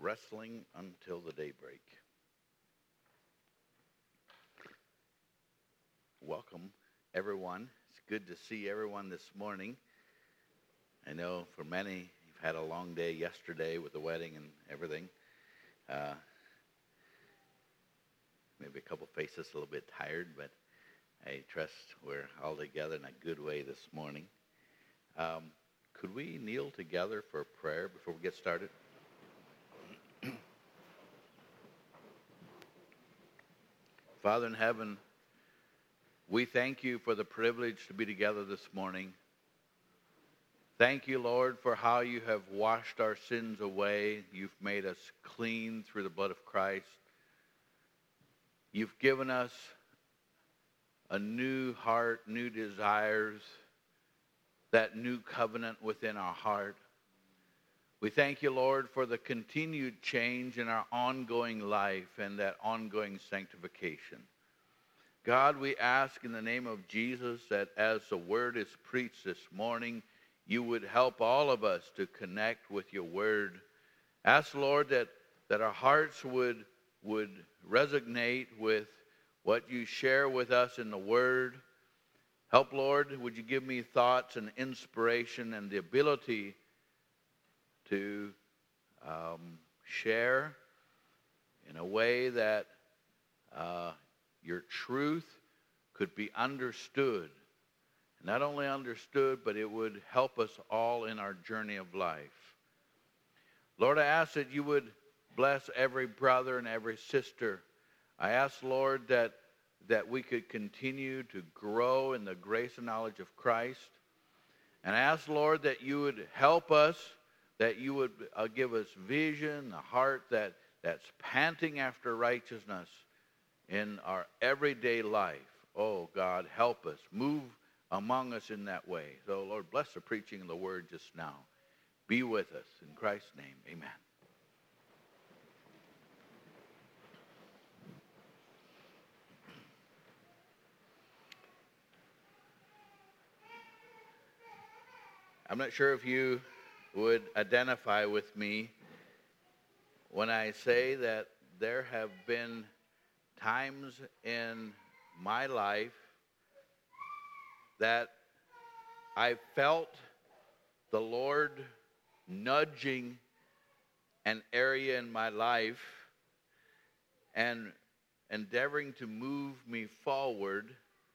wrestling until the daybreak. Welcome, everyone. It's good to see everyone this morning. I know for many, you've had a long day yesterday with the wedding and everything. Maybe a couple faces a little bit tired, but I trust we're all together in a good way this morning. Could we kneel together for prayer before we get started? Father in heaven, we thank you for the privilege to be together this morning. Thank you, Lord, for how you have washed our sins away. You've made us clean through the blood of Christ. You've given us a new heart, new desires, that new covenant within our heart. We thank you, Lord, for the continued change in our ongoing life and that ongoing sanctification. God, we ask in the name of Jesus that as the word is preached this morning, you would help all of us to connect with your word. Ask, Lord, that our hearts would resonate with what you share with us in the word. Help, Lord, would you give me thoughts and inspiration and the ability to share in a way that your truth could be understood. Not only understood, but it would help us all in our journey of life. Lord, I ask that you would bless every brother and every sister. I ask, Lord, that we could continue to grow in the grace and knowledge of Christ. And I ask, Lord, that you would help us, that you would give us vision, a heart that's panting after righteousness in our everyday life. Oh, God, help us. Move among us in that way. So, Lord, bless the preaching of the word just now. Be with us. In Christ's name, amen. I'm not sure if you would identify with me when I say that there have been times in my life that I felt the Lord nudging an area in my life and endeavoring to move me forward.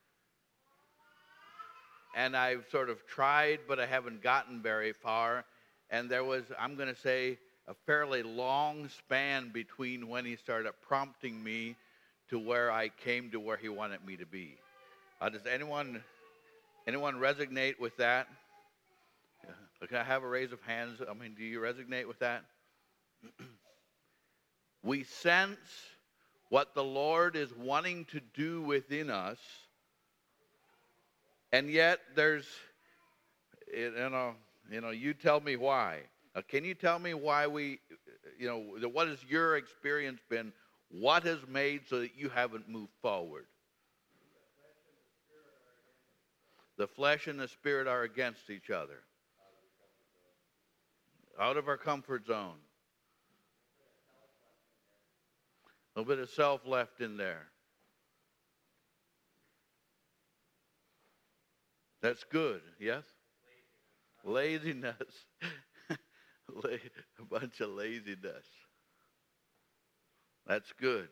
And I've sort of tried, but I haven't gotten very far. And there was, I'm going to say, a fairly long span between when he started prompting me to where I came to where he wanted me to be. Does anyone resonate with that? Can I have a raise of hands? I mean, do you resonate with that? We sense what the Lord is wanting to do within us. And yet there's, you tell me why. Can you tell me why what has your experience been? What has made so that you haven't moved forward? The flesh and the spirit are against each other. Out of our comfort zone. A little bit of self left in there. That's good, yes? Laziness. A bunch of laziness. That's good.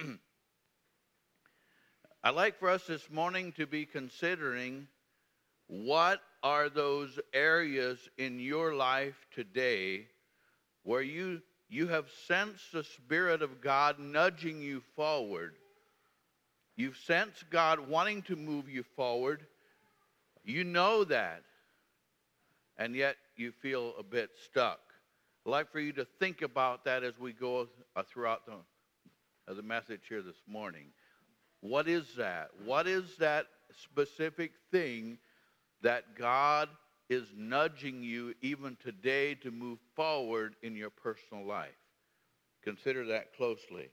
I'd like for us this morning to be considering what are those areas in your life today where you have sensed the Spirit of God nudging you forward. You've sensed God wanting to move you forward. You know that, and yet you feel a bit stuck. I'd like for you to think about that as we go throughout the message here this morning. What is that? What is that specific thing that God is nudging you even today to move forward in your personal life? Consider that closely.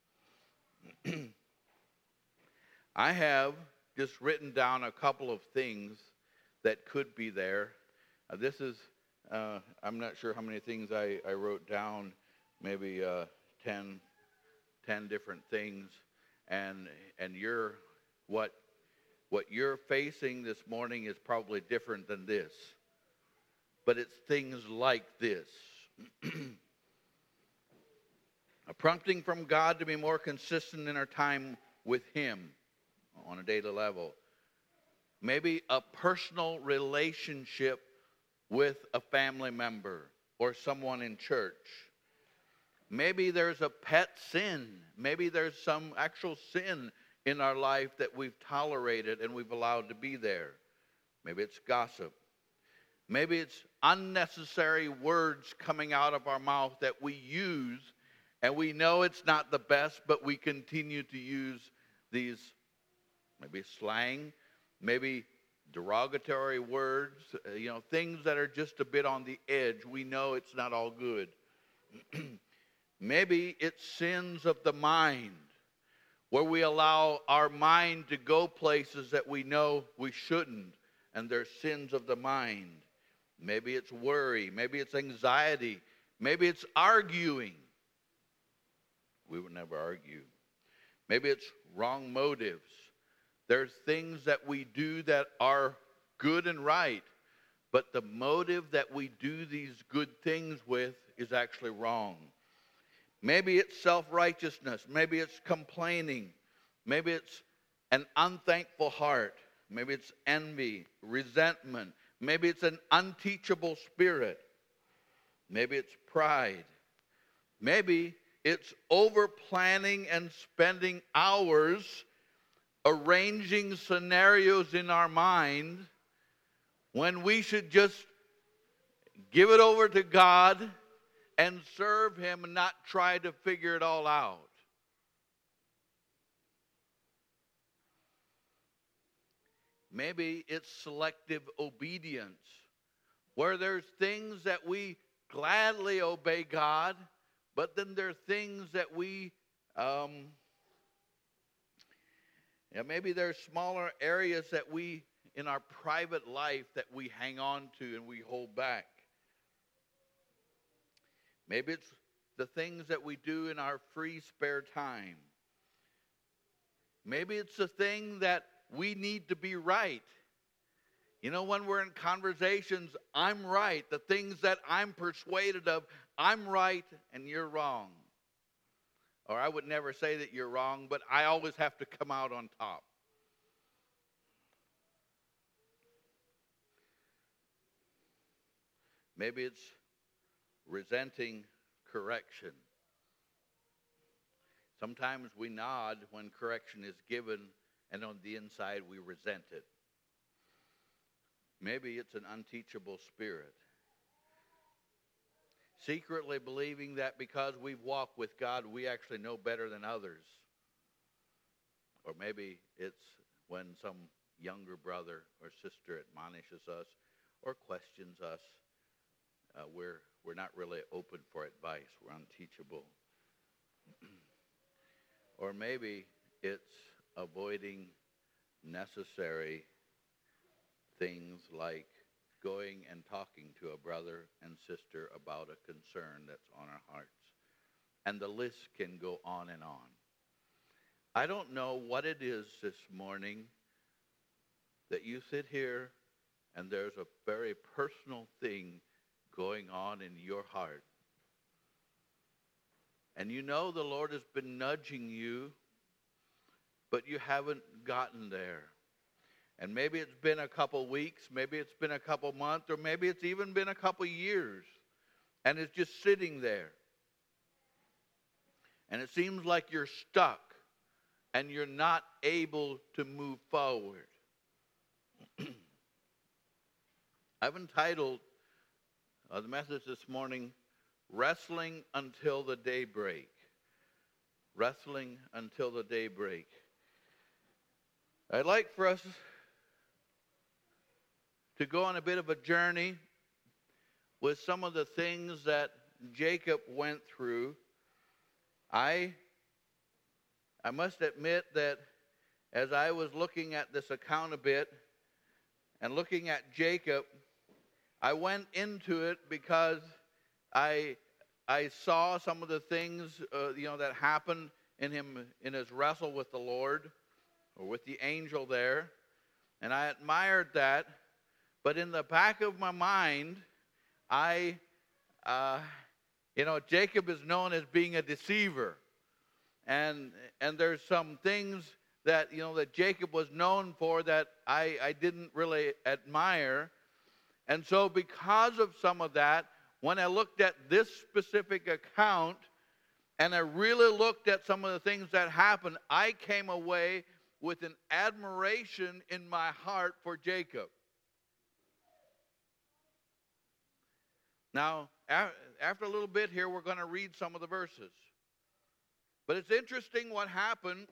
I have just written down a couple of things that could be there. This is, I'm not sure how many things I wrote down, maybe 10 different things, and what you're facing this morning is probably different than this, but it's things like this. A prompting from God to be more consistent in our time with Him on a daily level. Maybe a personal relationship with a family member or someone in church. Maybe there's a pet sin. Maybe there's some actual sin in our life that we've tolerated and we've allowed to be there. Maybe it's gossip. Maybe it's unnecessary words coming out of our mouth that we use, and we know it's not the best, but we continue to use these, maybe slang, maybe derogatory words, things that are just a bit on the edge. We know it's not all good. Maybe it's sins of the mind, where we allow our mind to go places that we know we shouldn't, and they're sins of the mind. Maybe it's worry. Maybe it's anxiety. Maybe it's arguing. We would never argue. Maybe it's wrong motives. There's things that we do that are good and right, but the motive that we do these good things with is actually wrong. Maybe it's self-righteousness. Maybe it's complaining. Maybe it's an unthankful heart. Maybe it's envy, resentment. Maybe it's an unteachable spirit. Maybe it's pride. Maybe it's over-planning and spending hours arranging scenarios in our mind when we should just give it over to God and serve Him and not try to figure it all out. Maybe it's selective obedience, where there's things that we gladly obey God, but then there are things that we, maybe there's smaller areas that we, in our private life, that we hang on to and we hold back. Maybe it's the things that we do in our free spare time. Maybe it's the thing that we need to be right. When we're in conversations, I'm right. The things that I'm persuaded of, I'm right and you're wrong. Or I would never say that you're wrong, but I always have to come out on top. Maybe it's resenting correction. Sometimes we nod when correction is given, and on the inside we resent it. Maybe it's an unteachable spirit. Secretly believing that because we've walked with God, we actually know better than others. Or maybe it's when some younger brother or sister admonishes us or questions us. We're not really open for advice. We're unteachable. Or maybe it's avoiding necessary things like going and talking to a brother and sister about a concern that's on our hearts. And the list can go on and on. I don't know what it is this morning that you sit here and there's a very personal thing going on in your heart. And the Lord has been nudging you, but you haven't gotten there. And maybe it's been a couple weeks, maybe it's been a couple months, or maybe it's even been a couple years. And it's just sitting there. And it seems like you're stuck and you're not able to move forward. I've entitled the message this morning, Wrestling Until the Daybreak. Wrestling Until the Daybreak. I'd like for us to go on a bit of a journey with some of the things that Jacob went through. I must admit that as I was looking at this account a bit and looking at Jacob, I went into it because I I saw some of the things, that happened in him in his wrestle with the Lord or with the angel there, and I admired that. But in the back of my mind, Jacob is known as being a deceiver, and there's some things that that Jacob was known for that I didn't really admire, and so because of some of that, when I looked at this specific account and I really looked at some of the things that happened, I came away with an admiration in my heart for Jacob. Now, after a little bit here, we're going to read some of the verses. But it's interesting what happened.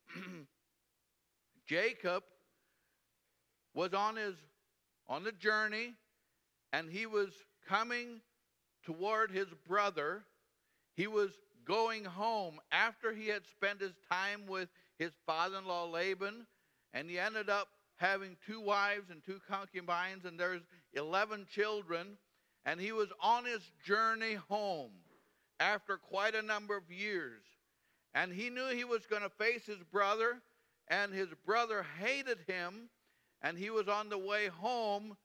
Jacob was on the journey, and he was coming toward his brother. He was going home after he had spent his time with his father-in-law Laban, and he ended up having 2 wives and 2 concubines, and there's 11 children. And he was on his journey home after quite a number of years. And he knew he was going to face his brother, and his brother hated him, and he was on the way home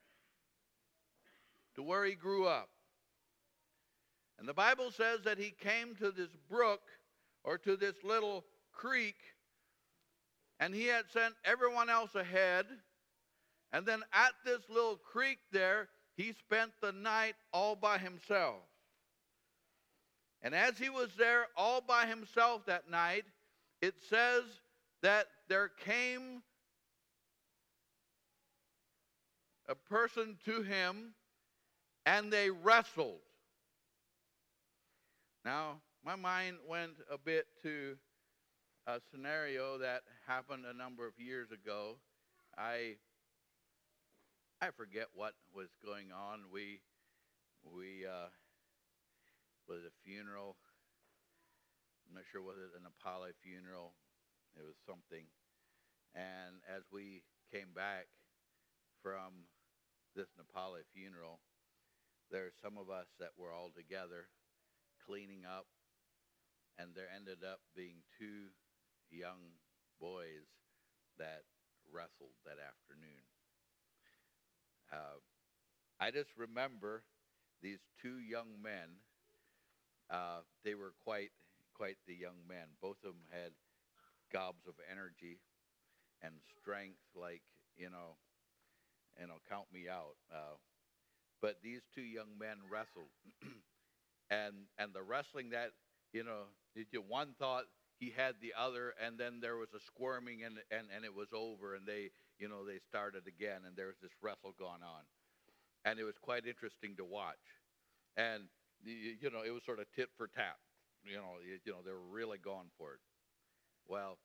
to where he grew up. And the Bible says that he came to this brook, or to this little creek, and he had sent everyone else ahead. And then at this little creek there, he spent the night all by himself. And as he was there all by himself that night, it says that there came a person to him, and they wrestled. Now, my mind went a bit to a scenario that happened a number of years ago. I forget what was going on. We was a funeral. I'm not sure whether it was an Apollo funeral. It was something. And as we came back from this Nepali funeral, there's some of us that were all together cleaning up, and there ended up being 2 young boys that wrestled that afternoon. I just remember these 2 young men. They were quite the young men. Both of them had gobs of energy and strength, like, count me out. But these 2 young men wrestled. and the wrestling that, one thought he had the other, and then there was a squirming, and it was over, and they started again, and there was this wrestle going on. And it was quite interesting to watch. And, it was sort of tit for tat. They were really going for it. Well,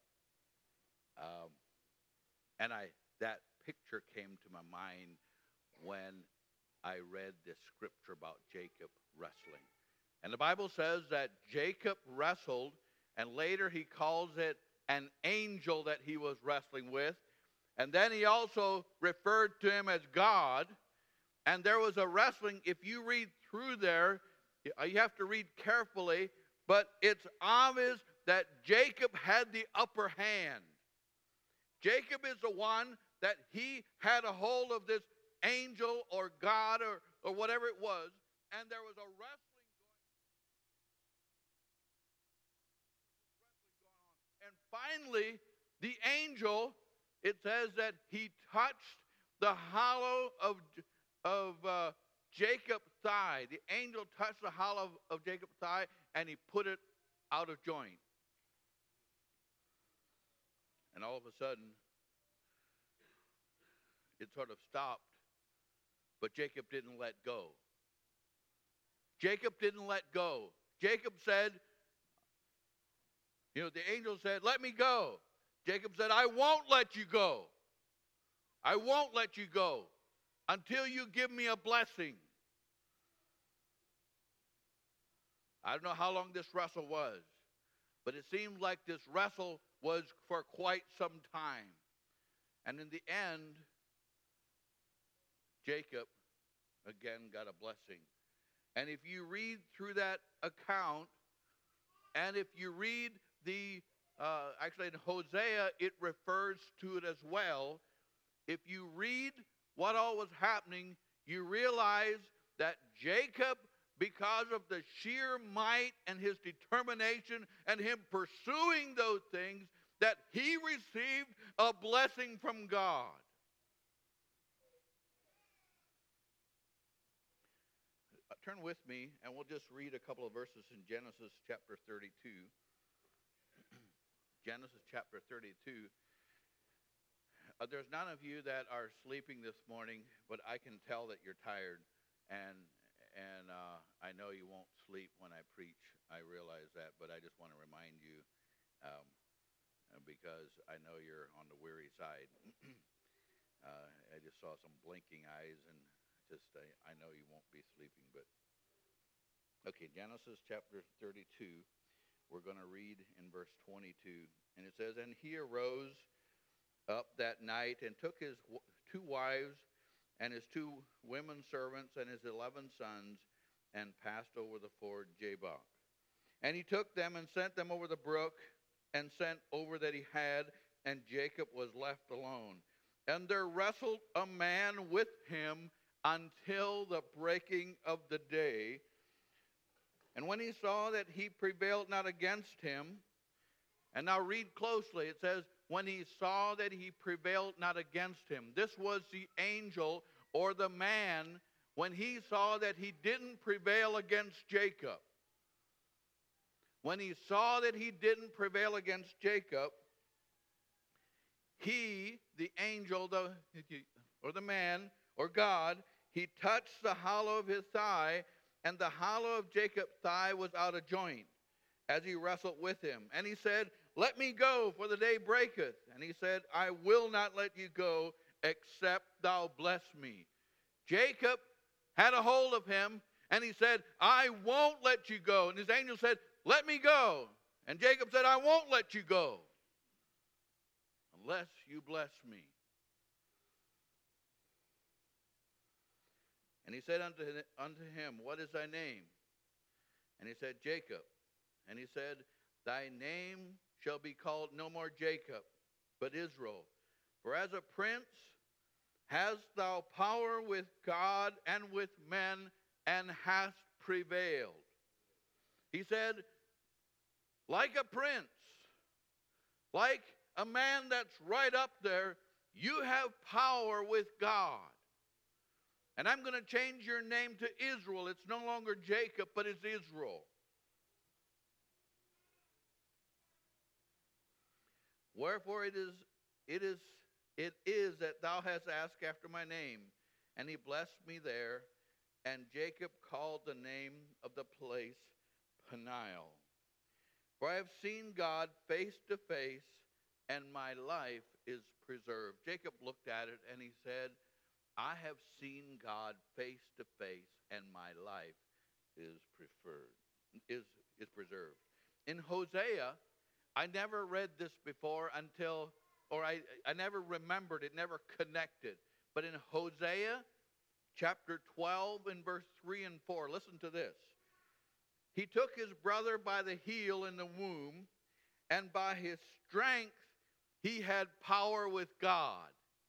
that picture came to my mind when I read this scripture about Jacob wrestling. And the Bible says that Jacob wrestled, and later he calls it an angel that he was wrestling with. And then he also referred to him as God. And there was a wrestling. If you read through there, you have to read carefully, but it's obvious that Jacob had the upper hand. Jacob is the one that he had a hold of this angel or God or whatever it was, and there was a wrestling going on. And finally, the angel, it says that he touched the hollow of Jacob's thigh. The angel touched the hollow of Jacob's thigh, and he put it out of joint. And all of a sudden, it sort of stopped, but Jacob didn't let go. Jacob didn't let go. Jacob said, the angel said, "Let me go." Jacob said, "I won't let you go. I won't let you go until you give me a blessing." I don't know how long this wrestle was, but it seemed like this wrestle was for quite some time. And in the end, Jacob again got a blessing. And if you read through that account, and if you read actually in Hosea, it refers to it as well. If you read what all was happening, you realize that Jacob, because of the sheer might and his determination and him pursuing those things, that he received a blessing from God. Turn with me, and we'll just read a couple of verses in Genesis chapter 32. Genesis chapter 32. There's none of you that are sleeping this morning, but I can tell that you're tired, and I know you won't sleep when I preach. I realize that, but I just want to remind you, because I know you're on the weary side. I just saw some blinking eyes, and I know you won't be sleeping, but okay, Genesis chapter 32. We're going to read in verse 22, and it says, "And he arose up that night and took his 2 wives and his 2 women servants and his 11 sons and passed over the ford Jabbok. And he took them and sent them over the brook and sent over that he had, and Jacob was left alone. And there wrestled a man with him until the breaking of the day. And when he saw that he prevailed not against him," and now read closely, it says, when he saw that he prevailed not against him. This was the angel or the man when he saw that he didn't prevail against Jacob. When he saw that he didn't prevail against Jacob, he, the angel, or the man, or God, he touched the hollow of his thigh, and the hollow of Jacob's thigh was out of joint, as he wrestled with him. And he said, "Let me go, for the day breaketh." And he said, "I will not let you go, except thou bless me." Jacob had a hold of him, and he said, "I won't let you go." And his angel said, "Let me go." And Jacob said, "I won't let you go unless you bless me." And he said unto him, "What is thy name?" And he said, "Jacob." And he said, "Thy name shall be called no more Jacob, but Israel. For as a prince hast thou power with God and with men, and hast prevailed." He said, like a prince, like a man that's right up there, you have power with God. And I'm going to change your name to Israel. It's no longer Jacob, but it's Israel. Wherefore it is that thou hast asked after my name. And he blessed me there. And Jacob called the name of the place Peniel. For I have seen God face to face, and my life is preserved. Jacob looked at it and he said, I have seen God face to face, and my life is preserved. In Hosea, I never read this before I never remembered it, never connected. But in Hosea chapter 12 and verse 3 and 4, listen to this. He took his brother by the heel in the womb, and by his strength he had power with God.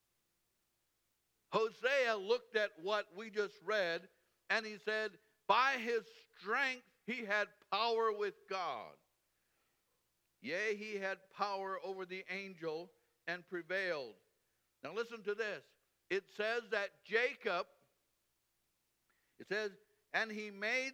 Hosea looked at what we just read, and he said, by his strength he had power with God. Yea, he had power over the angel and prevailed. Now listen to this. It says that Jacob, it says, and he made,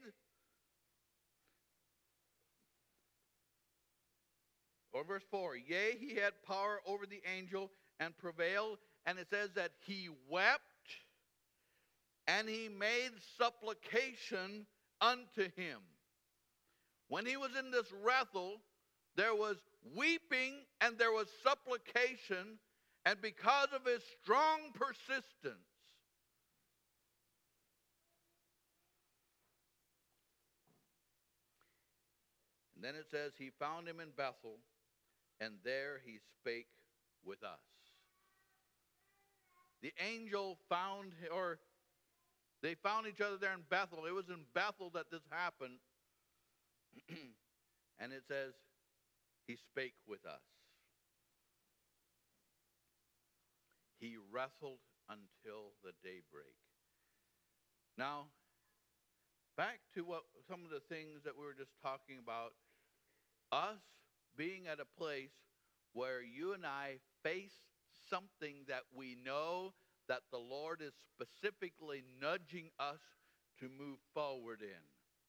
or verse 4, yea, he had power over the angel and prevailed. And it says that he wept and he made supplication unto him. When he was in this wrestle, there was weeping and there was supplication, and because of his strong persistence, and then it says he found him in Bethel, and there he spake with us. The angel found, or They found each other there in Bethel. It was in Bethel that this happened. And it says, he spake with us. He wrestled until the daybreak. Now, back to some of the things that we were just talking about. Us being at a place where you and I face something that we know that the Lord is specifically nudging us to move forward in.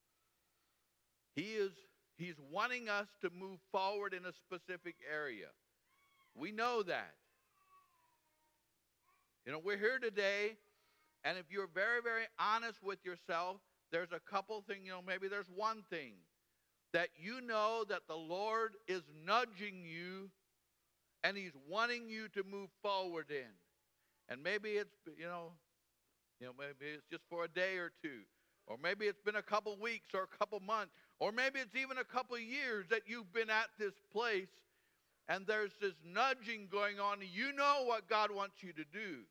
He's wanting us to move forward in a specific area. We know that. You know, we're here today, and if you're very, very honest with yourself, there's a couple things, maybe there's one thing that you know that the Lord is nudging you and He's wanting you to move forward in. And maybe it's, maybe it's just for a day or two. Or maybe it's been a couple weeks or a couple months. Or maybe it's even a couple years that you've been at this place and there's this nudging going on. You know what God wants you to do.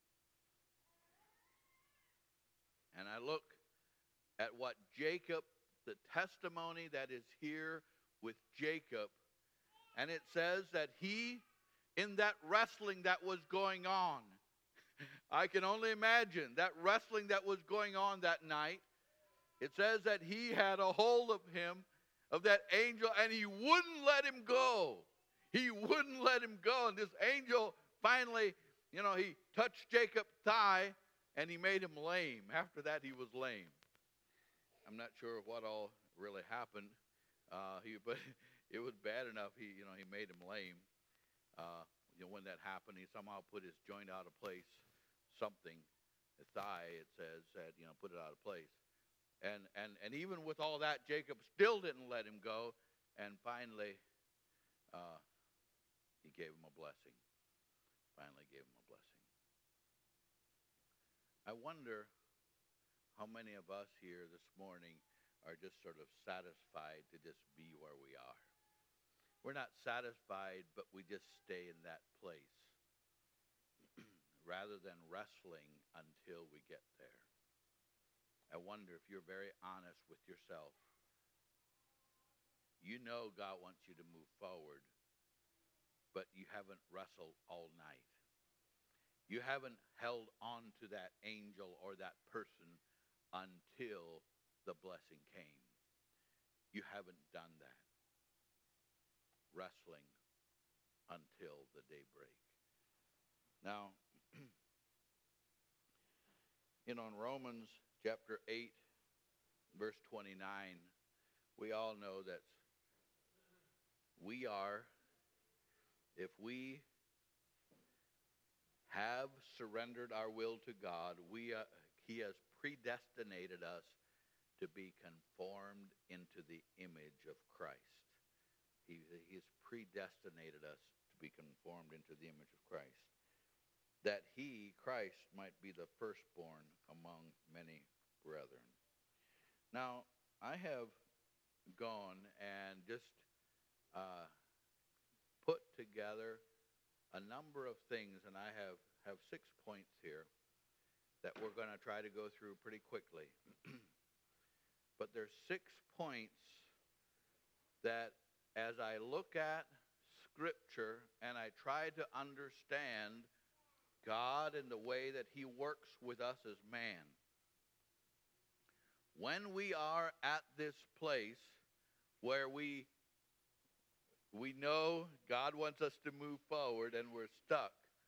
And I look at what Jacob, the testimony that is here with Jacob, and it says that he, in that wrestling that was going on, I can only imagine that wrestling that was going on that night. It says that he had a hold of him, of that angel, and he wouldn't let him go. He wouldn't let him go. And this angel finally, he touched Jacob's thigh, and he made him lame. After that, he was lame. I'm not sure what all really happened, but it was bad enough. He made him lame. When that happened, he somehow put his joint out of place. Something, the thigh, it says that put it out of place. And even with all that, Jacob still didn't let him go. And finally, he gave him a blessing. Finally gave him a blessing. I wonder how many of us here this morning are just sort of satisfied to just be where we are. We're not satisfied, but we just stay in that place rather than wrestling until we get there. I wonder if you're very honest with yourself. You know God wants you to move forward, but you haven't wrestled all night. You haven't held on to that angel or that person until the blessing came. You haven't done that. Wrestling until the daybreak. Now, in Romans chapter 8, verse 29, we all know that we are, if we have surrendered our will to God, He has predestinated us to be conformed into the image of Christ. He has predestinated us to be conformed into the image of Christ, that He, Christ, might be the firstborn among many brethren. Now, I have gone and just put together a number of things, and I have 6 points here that we're going to try to go through pretty quickly. But there's 6 points that as I look at Scripture and I try to understand God and the way that He works with us as man, when we are at this place where we know God wants us to move forward and we're stuck,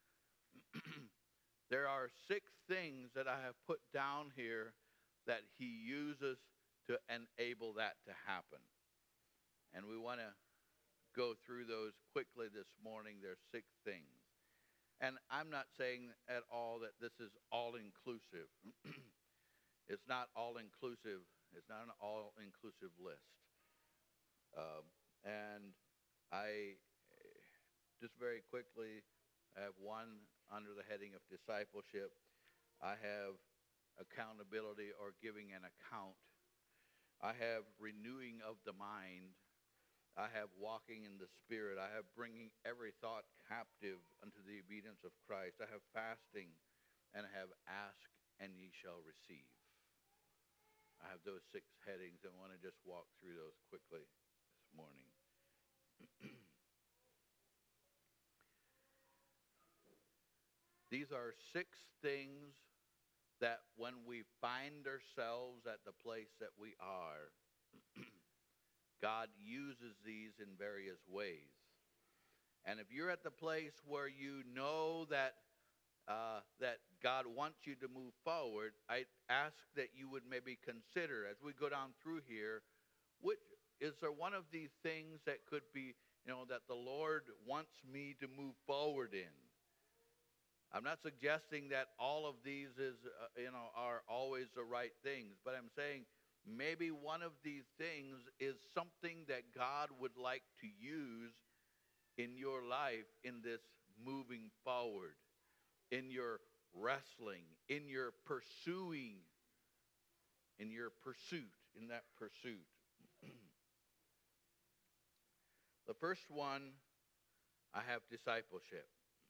there are 6 things that I have put down here that He uses to enable that to happen. And we want to go through those quickly this morning. There's 6 things. And I'm not saying at all that this is all-inclusive. It's not all-inclusive. It's not an all-inclusive list. And I, just very quickly, I have one under the heading of discipleship. I have accountability or giving an account. I have renewing of the mind. I have walking in the Spirit. I have bringing every thought captive unto the obedience of Christ. I have fasting, and I have ask and ye shall receive. I have those 6 headings, and I want to just walk through those quickly this morning. These are 6 things that when we find ourselves at the place that we are, God uses these in various ways. And if you're at the place where you know that that God wants you to move forward, I ask that you would maybe consider, as we go down through here, which is there one of these things that could be, that the Lord wants me to move forward in? I'm not suggesting that all of these are always the right things, but I'm saying maybe one of these things is something that God would like to use in your life in this moving forward, in your wrestling, in your pursuing, in that pursuit. The first one, I have discipleship.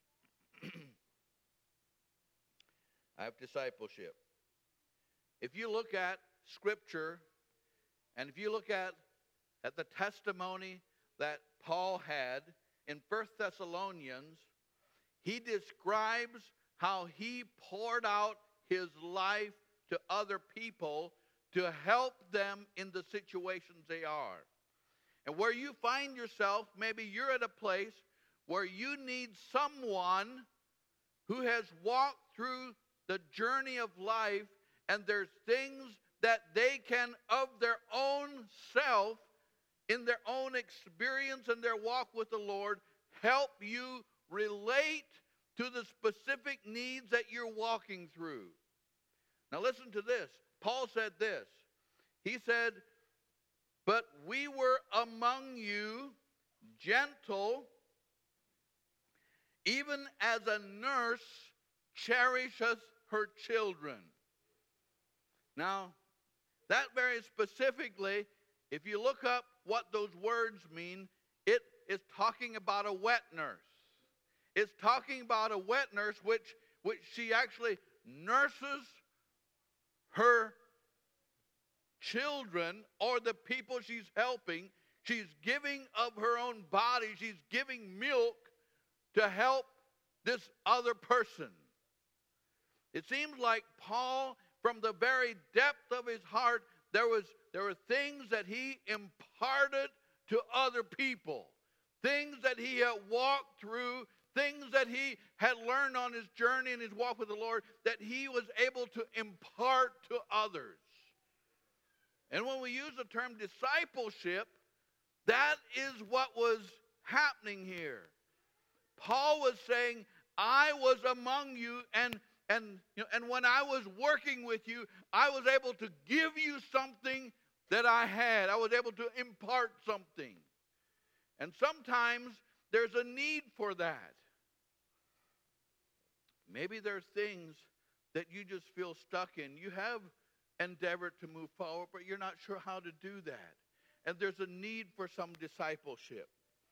I have discipleship. If you look at Scripture, and if you look at the testimony that Paul had in 1 Thessalonians, he describes how he poured out his life to other people to help them in the situations they are. And where you find yourself, maybe you're at a place where you need someone who has walked through the journey of life, and there's things that they can, of their own self, in their own experience and their walk with the Lord, help you relate to the specific needs that you're walking through. Now listen to this. Paul said this. He said, "But we were among you gentle, even as a nurse cherishes her children." Now, that very specifically, if you look up what those words mean, it is talking about a wet nurse. It's talking about a wet nurse which she actually nurses her children or the people she's helping. She's giving of her own body. She's giving milk to help this other person. It seems like Paul, from the very depth of his heart, there were things that he imparted to other people, things that he had walked through, things that he had learned on his journey and his walk with the Lord, that he was able to impart to others. And when we use the term discipleship, that is what was happening here. Paul was saying, I was among you, and when I was working with you, I was able to give you something that I had. I was able to impart something. And sometimes there's a need for that. Maybe there's things that you just feel stuck in. You have endeavored to move forward, but you're not sure how to do that. And there's a need for some discipleship.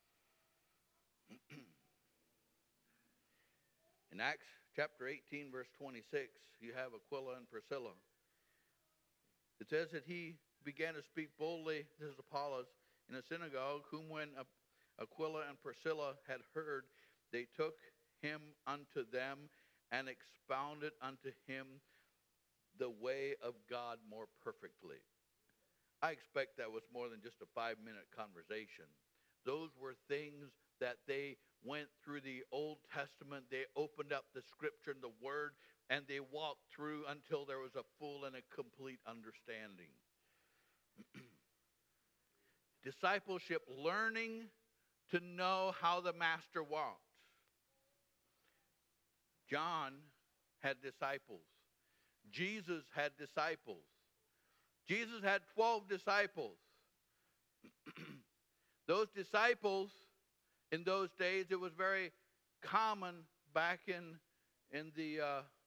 In Acts chapter 18, verse 26, you have Aquila and Priscilla. It says that he began to speak boldly, this is Apollos, in a synagogue, whom when Aquila and Priscilla had heard, they took him unto them and expounded unto him the way of God more perfectly. I expect that was more than just a 5-minute conversation. Those were things that they went through the Old Testament. They opened up the Scripture and the Word, and they walked through until there was a full and a complete understanding. Discipleship, learning to know how the Master walked. John had disciples. Jesus had disciples. Jesus had 12 disciples. Those disciples, in those days, it was very common back in the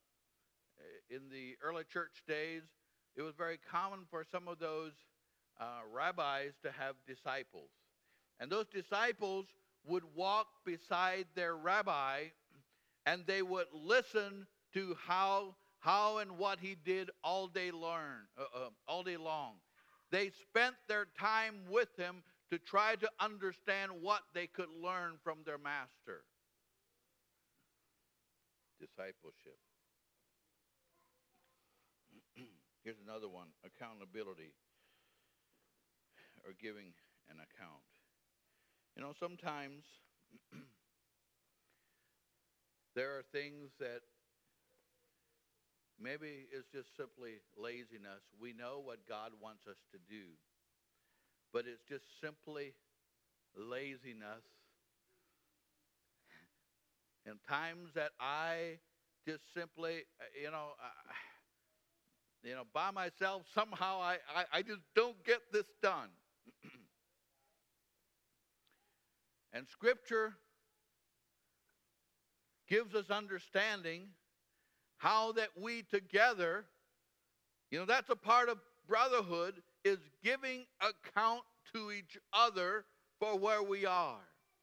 early church days. It was very common for some of those rabbis to have disciples. And those disciples would walk beside their rabbi, and they would listen to how how and what he did all day long. They spent their time with him to try to understand what they could learn from their master. Discipleship. Here's another one, accountability, or giving an account. You know, sometimes there are things that maybe it's just simply laziness. We know what God wants us to do, but it's just simply laziness. And times that I just simply, by myself, somehow I just don't get this done. And Scripture gives us understanding how that we together, that's a part of brotherhood, is giving account to each other for where we are.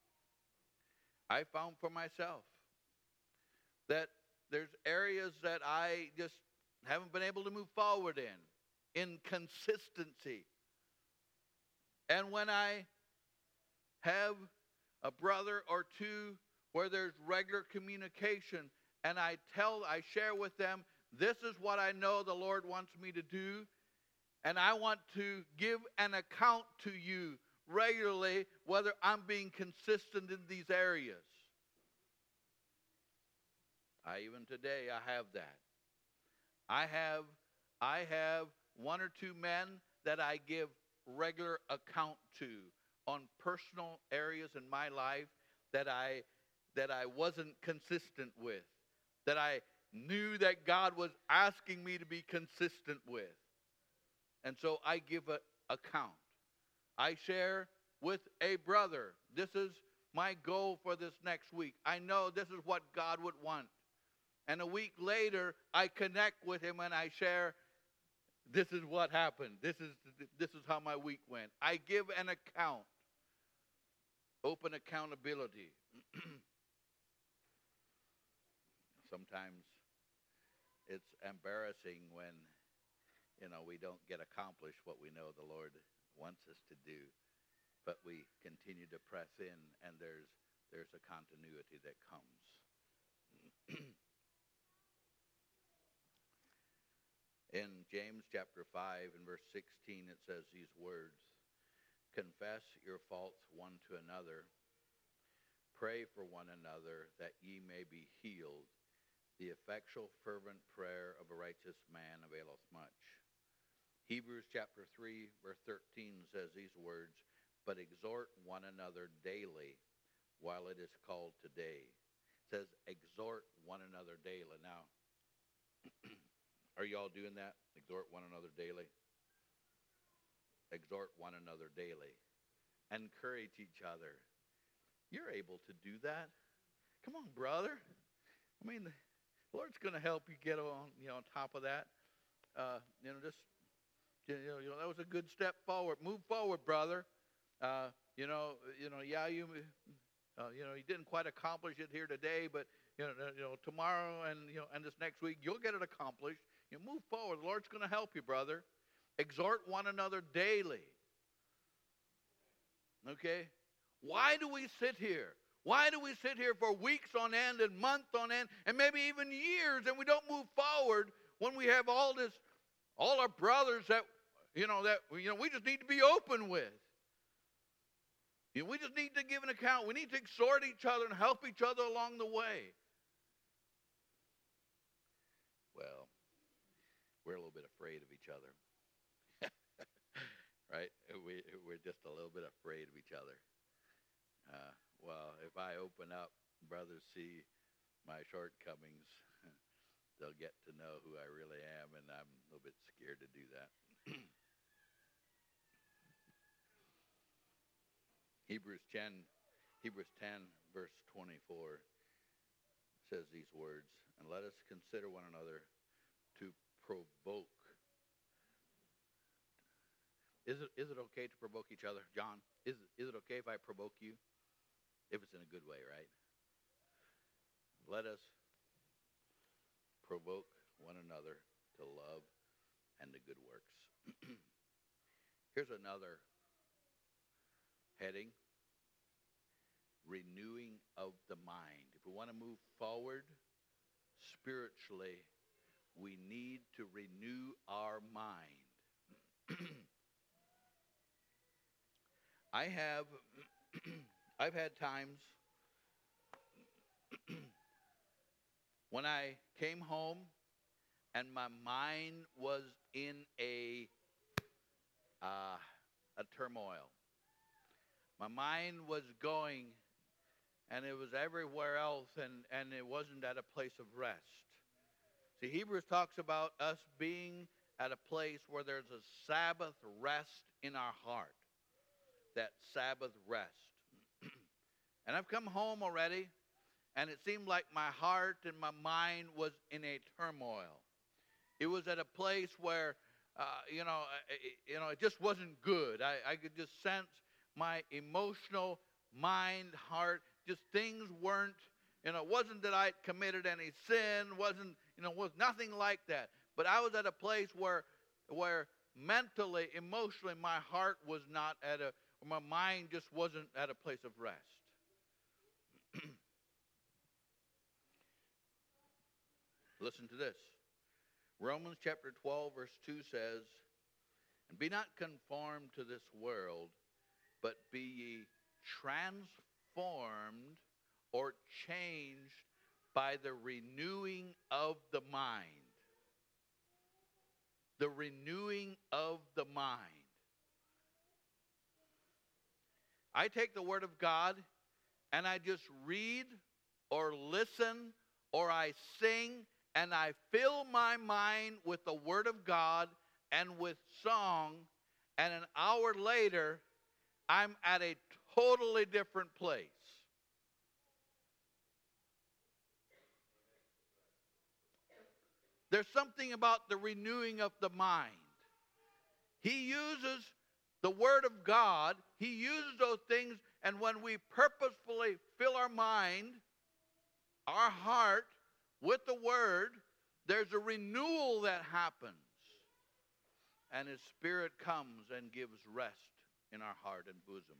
I found for myself that there's areas that I just haven't been able to move forward in consistency. And when I have a brother or two where there's regular communication, and I share with them, this is what I know the Lord wants me to do, and I want to give an account to you regularly whether I'm being consistent in these areas. Even today, I have that. I have one or two men that I give regular account to on personal areas in my life that I wasn't consistent with, that I knew that God was asking me to be consistent with. And so I give an account. I share with a brother, this is my goal for this next week. I know this is what God would want. And a week later, I connect with him and I share, this is what happened. This is how my week went. I give an account. Open accountability. Sometimes it's embarrassing when, we don't get accomplished what we know the Lord wants us to do. But we continue to press in, and there's a continuity that comes. In James chapter 5 and verse 16, it says these words, confess your faults one to another, pray for one another that ye may be healed. The effectual fervent prayer of a righteous man availeth much. Hebrews chapter 3 verse 13 says these words, but exhort one another daily while it is called today. It says exhort one another daily. Now, are y'all doing that? Exhort one another daily? Exhort one another daily. Encourage each other. You're able to do that. Come on, brother. I mean, the Lord's going to help you get on top of that. That was a good step forward. Move forward, brother. You didn't quite accomplish it here today, but tomorrow and this next week you'll get it accomplished. Move forward. The Lord's going to help you, brother. Exhort one another daily. Okay? Why do we sit here? Why do we sit here for weeks on end and months on end and maybe even years and we don't move forward when we have all our brothers that we just need to be open with? We just need to give an account. We need to exhort each other and help each other along the way. Well, we're a little bit afraid of each other. Right? We're just a little bit afraid of each other. Well, if I open up, brothers see my shortcomings, they'll get to know who I really am, and I'm a little bit scared to do that. Hebrews 10 verse 24 says these words, and let us consider one another to provoke. Is it okay to provoke each other? John, is it okay if I provoke you? If it's in a good way, right? Let us provoke one another to love and to good works. Here's another heading: renewing of the mind. If we want to move forward spiritually, we need to renew our mind. I've had times when I came home and my mind was in a turmoil. My mind was going, and it was everywhere else, and it wasn't at a place of rest. See, Hebrews talks about us being at a place where there's a Sabbath rest in our heart. That Sabbath rest. And I've come home already, and it seemed like my heart and my mind was in a turmoil. It was at a place where, it just wasn't good. I could just sense my emotional mind, heart, just things weren't, it wasn't that I committed any sin, was nothing like that. But I was at a place where mentally, emotionally, my heart was not my mind just wasn't at a place of rest. Listen to this. Romans chapter 12, verse 2 says, "And be not conformed to this world, but be ye transformed or changed by the renewing of the mind." The renewing of the mind. I take the Word of God and I just read or listen or I sing, and I fill my mind with the Word of God and with song, and an hour later, I'm at a totally different place. There's something about the renewing of the mind. He uses the Word of God. He uses those things, and when we purposefully fill our mind, our heart, with the Word, there's a renewal that happens. And His Spirit comes and gives rest in our heart and bosom.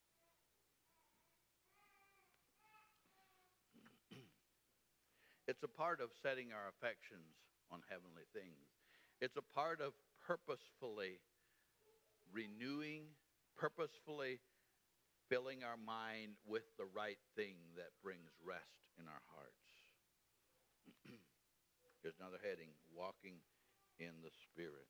It's a part of setting our affections on heavenly things. It's a part of purposefully renewing, purposefully filling our mind with the right thing that brings rest in our hearts. Here's another heading: walking in the Spirit.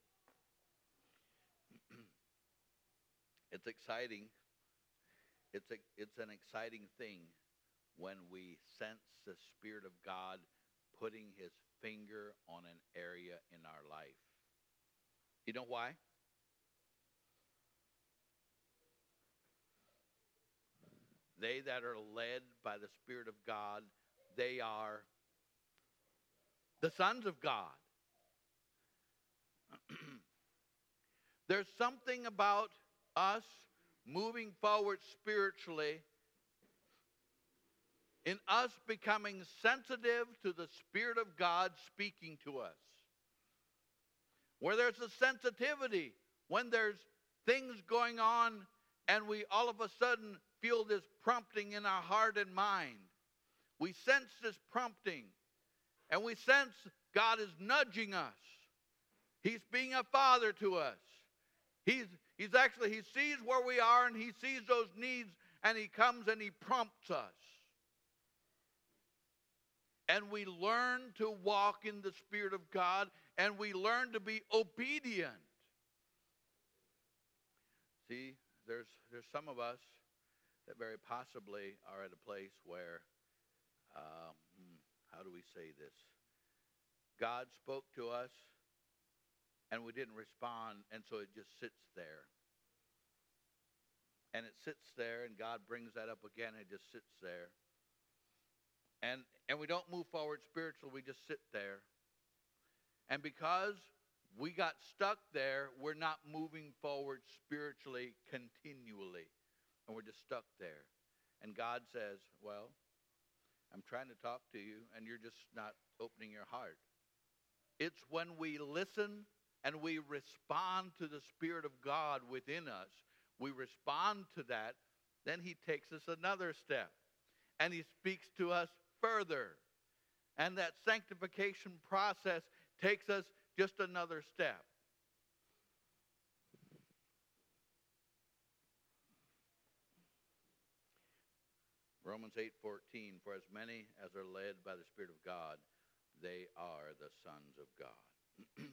It's exciting. It's an exciting thing when we sense the Spirit of God putting His finger on an area in our life. You know why? They that are led by the Spirit of God, they are the sons of God. There's something about us moving forward spiritually, in us becoming sensitive to the Spirit of God speaking to us. Where there's a sensitivity, when there's things going on and we all of a sudden feel this prompting in our heart and mind. We sense this prompting, and we sense God is nudging us. He's being a father to us. He sees where we are, and He sees those needs, and He comes and He prompts us. And we learn to walk in the Spirit of God, and we learn to be obedient. See, there's some of us that very possibly are at a place where, how do we say this? God spoke to us, and we didn't respond, and so it just sits there. And it sits there, and God brings that up again, and it just sits there. And we don't move forward spiritually, we just sit there. And because we got stuck there, we're not moving forward spiritually continually. And we're just stuck there. And God says, well, I'm trying to talk to you, and you're just not opening your heart. It's when we listen and we respond to the Spirit of God within us. We respond to that. Then he takes us another step. And he speaks to us further. And that sanctification process takes us just another step. Romans 8:14, for as many as are led by the Spirit of God, they are the sons of God.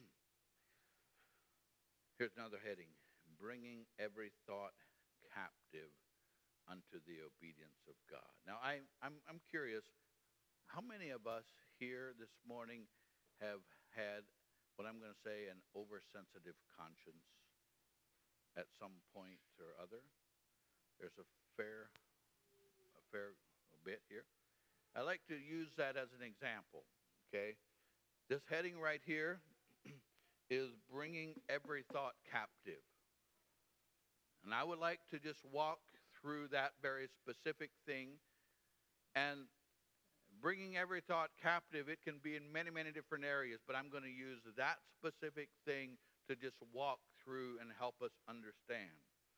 Here's another heading, bringing every thought captive unto the obedience of God. Now, I'm curious, how many of us here this morning have had what I'm going to say an oversensitive conscience at some point or other? There's a fair bit here. I like to use that as an example, okay? This heading right here is bringing every thought captive. And I would like to just walk through that very specific thing. And bringing every thought captive, it can be in many, many different areas, but I'm going to use that specific thing to just walk through and help us understand.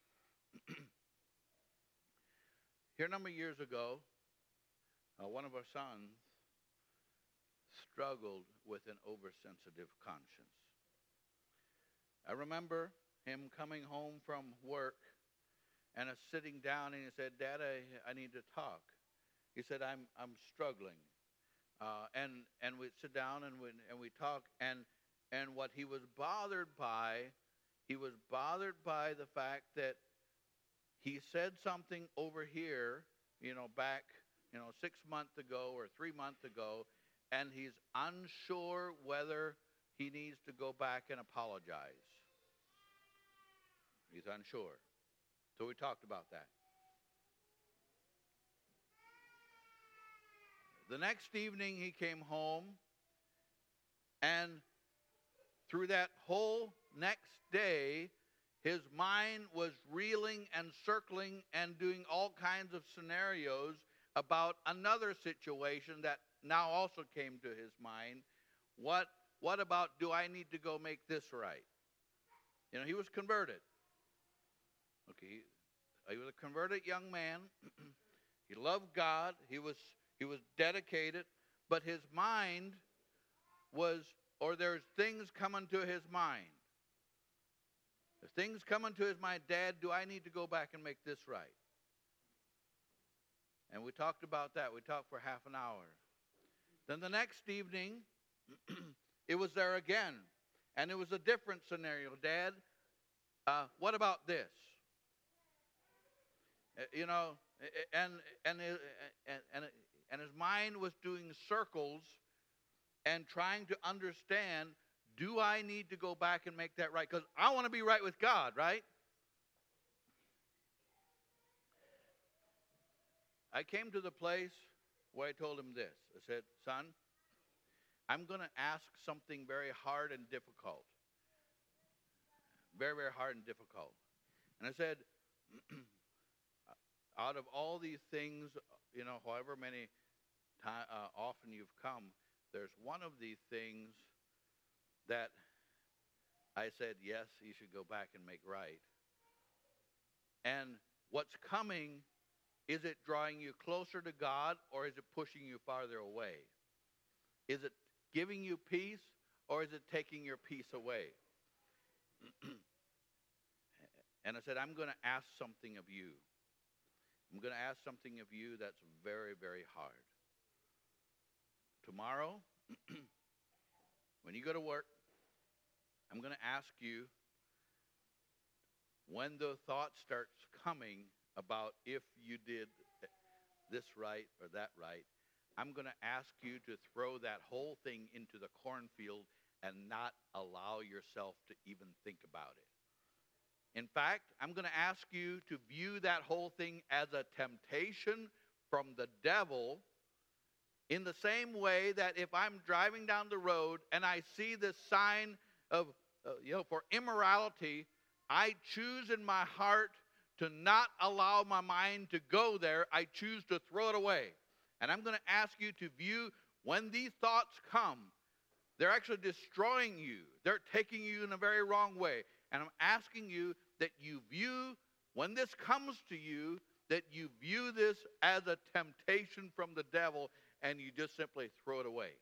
Here a number of years ago, one of our sons struggled with an oversensitive conscience. I remember him coming home from work and us sitting down, and he said, Dad, I need to talk. He said, I'm struggling. And we'd sit down and we talk, and what he was bothered by the fact that he said something over here, back, 6 months ago or 3 months ago, and he's unsure whether he needs to go back and apologize. He's unsure. So we talked about that. The next evening he came home, and through that whole next day, his mind was reeling and circling and doing all kinds of scenarios about another situation that now also came to his mind. What about, do I need to go make this right? He was converted. Okay, he was a converted young man. He loved God. He was dedicated, but his mind there's things coming to his mind. There's things coming to his mind. Dad, do I need to go back and make this right? And we talked about that. We talked for half an hour. Then the next evening, it was there again. And it was a different scenario. Dad, what about this? And his mind was doing circles and trying to understand, do I need to go back and make that right? Because I want to be right with God, right? I came to the place where I told him this. I said, son, I'm going to ask something very hard and difficult. Very, very hard and difficult. And I said, out of all these things, however many often you've come, there's one of these things that I said, yes, you should go back and make right. And what's coming, is it drawing you closer to God, or is it pushing you farther away? Is it giving you peace, or is it taking your peace away? And I said, I'm going to ask something of you. I'm going to ask something of you that's very, very hard. Tomorrow, when you go to work, I'm going to ask you, when the thought starts coming about if you did this right or that right, I'm going to ask you to throw that whole thing into the cornfield and not allow yourself to even think about it. In fact, I'm going to ask you to view that whole thing as a temptation from the devil, in the same way that if I'm driving down the road and I see this sign of, for immorality, I choose in my heart to not allow my mind to go there. I choose to throw it away. And I'm going to ask you to view, when these thoughts come, they're actually destroying you. They're taking you in a very wrong way. And I'm asking you that you view, when this comes to you, that you view this as a temptation from the devil and you just simply throw it away.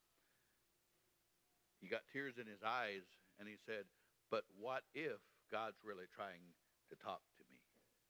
He got tears in his eyes and he said, but what if God's really trying to talk to me?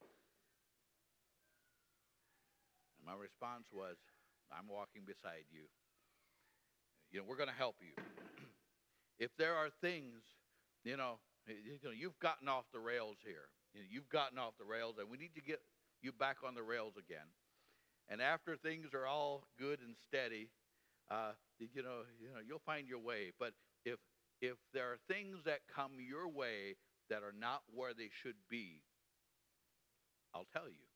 And my response was, I'm walking beside you. We're going to help you. If there are things, you've gotten off the rails here. You've gotten off the rails, and we need to get you back on the rails again. And after things are all good and steady, you'll find your way. But if there are things that come your way that are not where they should be, I'll tell you.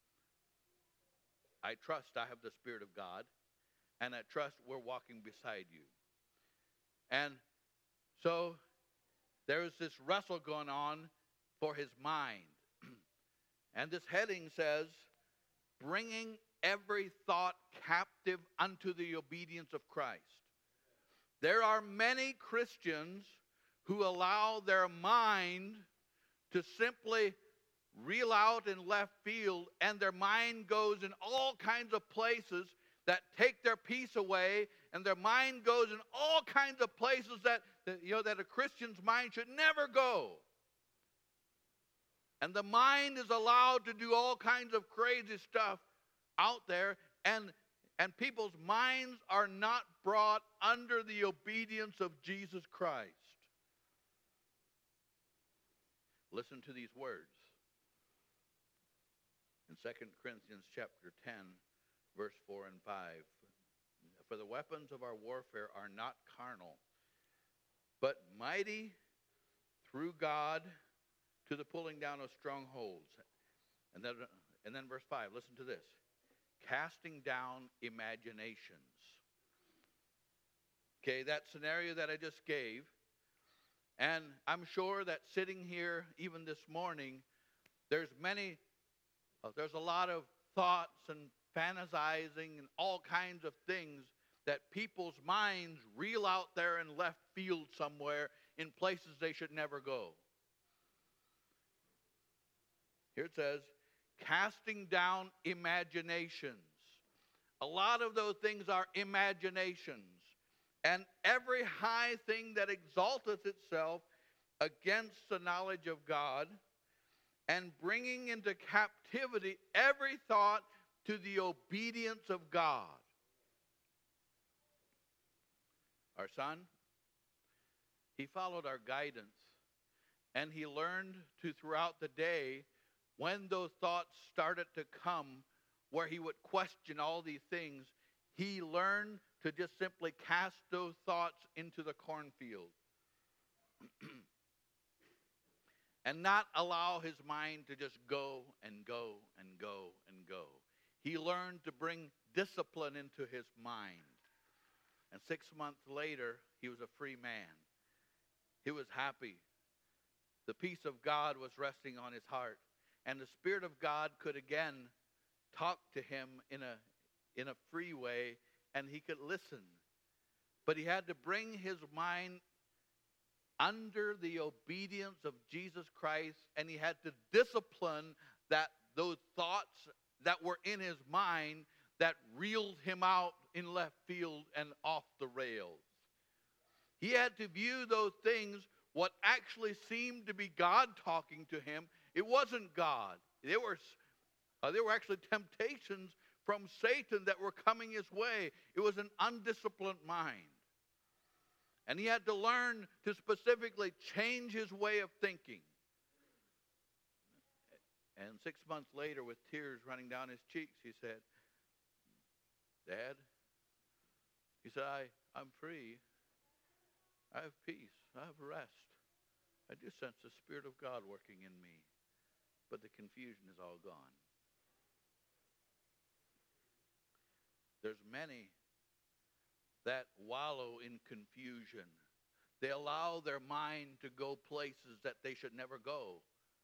I trust I have the Spirit of God, and I trust we're walking beside you. And so there's this wrestle going on for his mind. And this heading says, bringing every thought captive unto the obedience of Christ. There are many Christians who allow their mind to simply reel out in left field, and their mind goes in all kinds of places that take their peace away, and their mind goes in all kinds of places that a Christian's mind should never go. And the mind is allowed to do all kinds of crazy stuff out there, and people's minds are not brought under the obedience of Jesus Christ. Listen to these words. In 2 Corinthians chapter 10, verse 4 and 5. For the weapons of our warfare are not carnal, but mighty through God to the pulling down of strongholds. And then verse 5, listen to this. Casting down imaginations. Okay, that scenario that I just gave. And I'm sure that sitting here, even this morning, there's a lot of thoughts and fantasizing and all kinds of things that people's minds reel out there in left field somewhere in places they should never go. Here it says, casting down imaginations. A lot of those things are imaginations. And every high thing that exalteth itself against the knowledge of God, and bringing into captivity every thought to the obedience of God. Our son, he followed our guidance, and he learned to, throughout the day, when those thoughts started to come, where he would question all these things, he learned to just simply cast those thoughts into the cornfield. And not allow his mind to just go and go and go and go. He learned to bring discipline into his mind. And 6 months later, he was a free man. He was happy. The peace of God was resting on his heart. And the Spirit of God could again talk to him in a free way, and he could listen. But he had to bring his mind under the obedience of Jesus Christ, and he had to discipline those thoughts that were in his mind that reeled him out in left field and off the rails. He had to view those things, what actually seemed to be God talking to him. It wasn't God. There were actually temptations from Satan that were coming his way. It was an undisciplined mind. And he had to learn to specifically change his way of thinking. And 6 months later, with tears running down his cheeks, he said, Dad, he said, I'm free. I have peace. I have rest. I do sense the Spirit of God working in me. But the confusion is all gone. There's many that wallow in confusion. They allow their mind to go places that they should never go.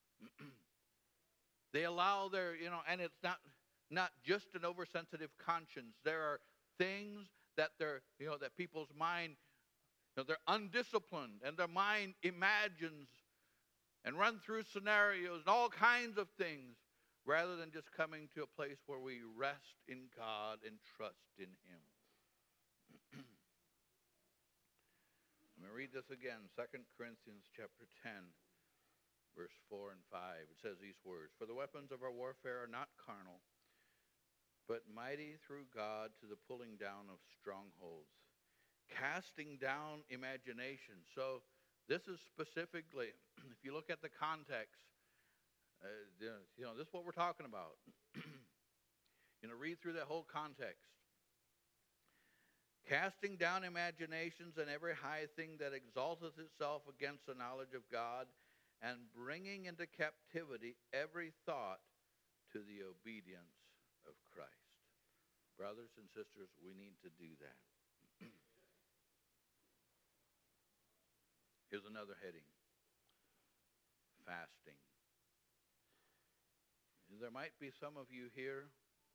They allow and it's not just an oversensitive conscience. There are things that that people's mind They're undisciplined, and their mind imagines and run through scenarios and all kinds of things, rather than just coming to a place where we rest in God and trust in Him. Let me read this again, 2 Corinthians chapter 10, verse 4 and 5. It says these words, "For the weapons of our warfare are not carnal, but mighty through God to the pulling down of strongholds, casting down imagination." So this is specifically, if you look at the context, this is what we're talking about. Read through that whole context. Casting down imaginations and every high thing that exalteth itself against the knowledge of God, and bringing into captivity every thought to the obedience of Christ. Brothers and sisters, we need to do that. Here's another heading. Fasting. There might be some of you here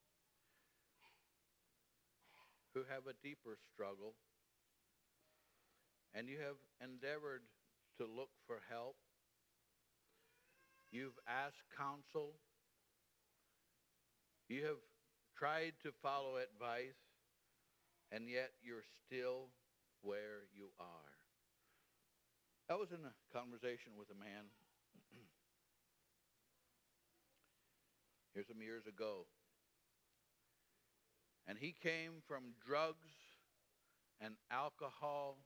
who have a deeper struggle, and you have endeavored to look for help. You've asked counsel. You have tried to follow advice, and yet you're still where you are. I was in a conversation with a man here some years ago. And he came from drugs and alcohol.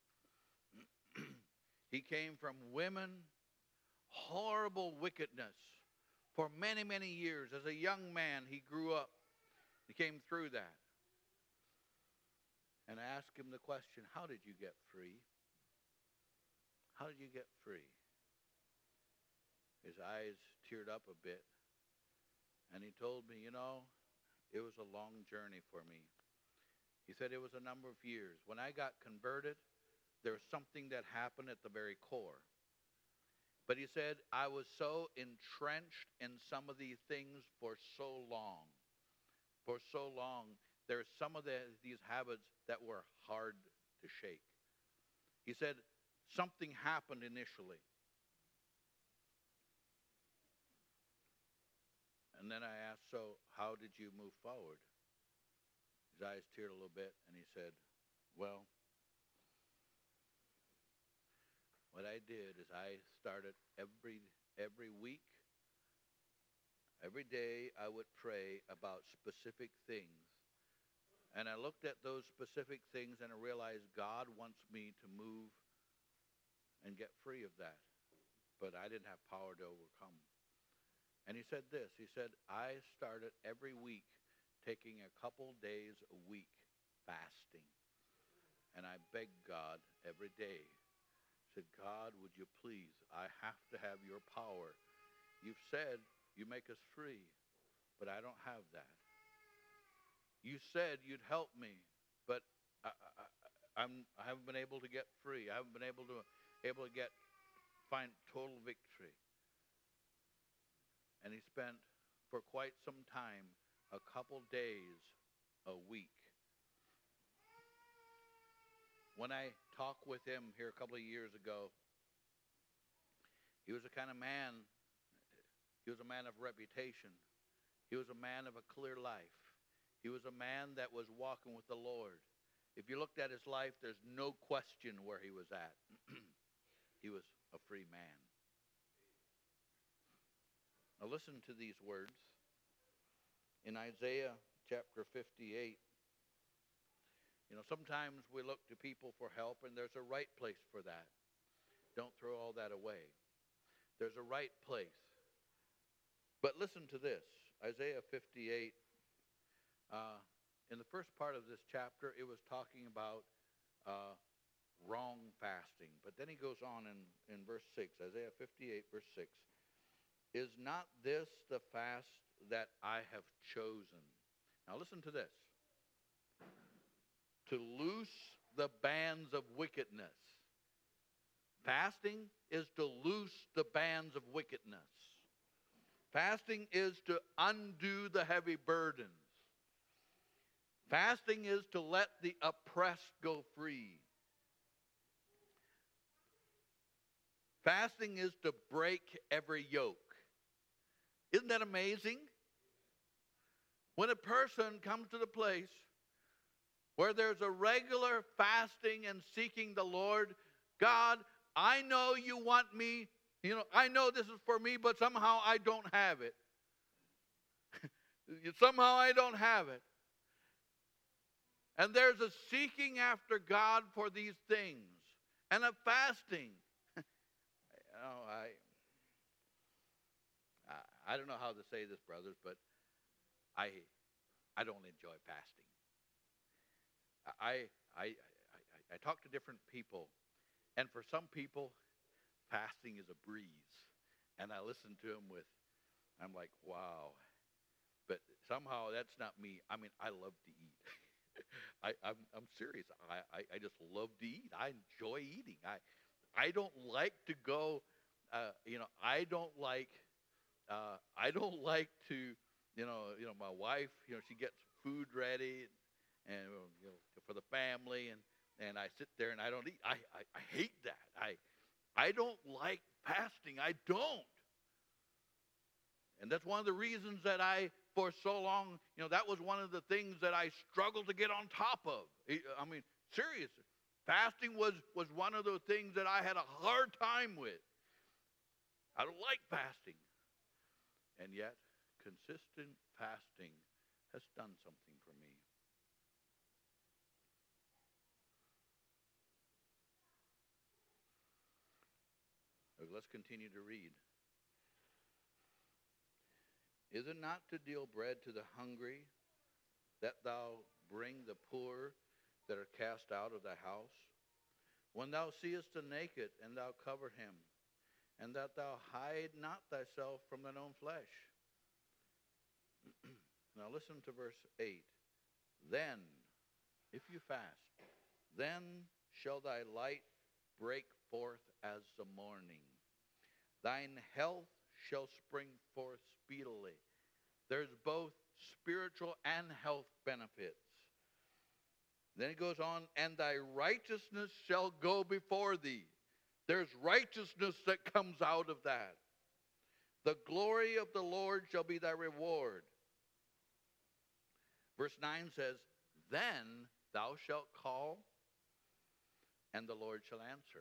He came from women, horrible wickedness. For many, many years, as a young man, he grew up. He came through that. And I asked him the question, how did you get free? How did you get free? His eyes teared up a bit. And he told me, it was a long journey for me. He said it was a number of years. When I got converted, there was something that happened at the very core. But he said, I was so entrenched in some of these things for so long. For so long, there are some of these habits that were hard to shake. He said, something happened initially. And then I asked, so how did you move forward? His eyes teared a little bit, and he said, well, what I did is I started every week, every day I would pray about specific things. And I looked at those specific things and I realized God wants me to move and get free of that. But I didn't have power to overcome. And he said this, he said, I started every week taking a couple days a week fasting. And I begged God every day. I said, God, would you please, I have to have your power. You've said you make us free, but I don't have that. You said you'd help me, but I haven't been able to get free. I haven't been able to find total victory. And he spent for quite some time a couple days a week. When I talked with him here a couple of years ago, he was a kind of man, he was a man of reputation. He was a man of a clear life. He was a man that was walking with the Lord. If you looked at his life, there's no question where he was at. He was a free man. Now listen to these words. In Isaiah chapter 58, sometimes we look to people for help, and there's a right place for that. Don't throw all that away. There's a right place. But listen to this. Isaiah 58, in the first part of this chapter, it was talking about wrong fasting. But then he goes on in verse 6, Isaiah 58, verse 6. Is not this the fast that I have chosen? Now listen to this. To loose the bands of wickedness. Fasting is to loose the bands of wickedness. Fasting is to undo the heavy burdens. Fasting is to let the oppressed go free. Fasting is to break every yoke. Isn't that amazing? When a person comes to the place where there's a regular fasting and seeking the Lord, God, I know you want me, I know this is for me, but somehow I don't have it. Somehow I don't have it. And there's a seeking after God for these things and a fasting. I don't know how to say this, brothers, but I don't enjoy fasting. I talk to different people, and for some people, fasting is a breeze. And I listen to them I'm like, wow. But somehow that's not me. I mean, I love to eat. I'm serious. I just love to eat. I enjoy eating. I don't like to go. I don't like to. My wife. She gets food ready, and for the family, and I sit there and I don't eat. I hate that. I don't like fasting. I don't. And that's one of the reasons that for so long, that was one of the things that I struggled to get on top of. I mean, seriously. Fasting was one of the things that I had a hard time with. I don't like fasting. And yet, consistent fasting has done something for me. Let's continue to read. Is it not to deal bread to the hungry, that thou bring the poor that are cast out of thy house? When thou seest the naked, and thou cover him, and that thou hide not thyself from thine own flesh. Now listen to verse 8. Then, if you fast, then shall thy light break forth as the morning. Thine health shall spring forth speedily. There's both spiritual and health benefits. Then it goes on, and thy righteousness shall go before thee. There's righteousness that comes out of that. The glory of the Lord shall be thy reward. Verse 9 says, then thou shalt call, and the Lord shall answer.